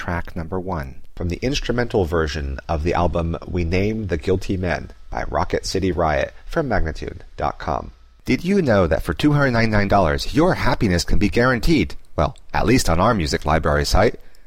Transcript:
track number 1 from the instrumental version of the album We Name the Guilty Men by Rocket City Riot from Magnitude.com. Did you know that for $299, your happiness can be guaranteed? Well, at least on our music library site.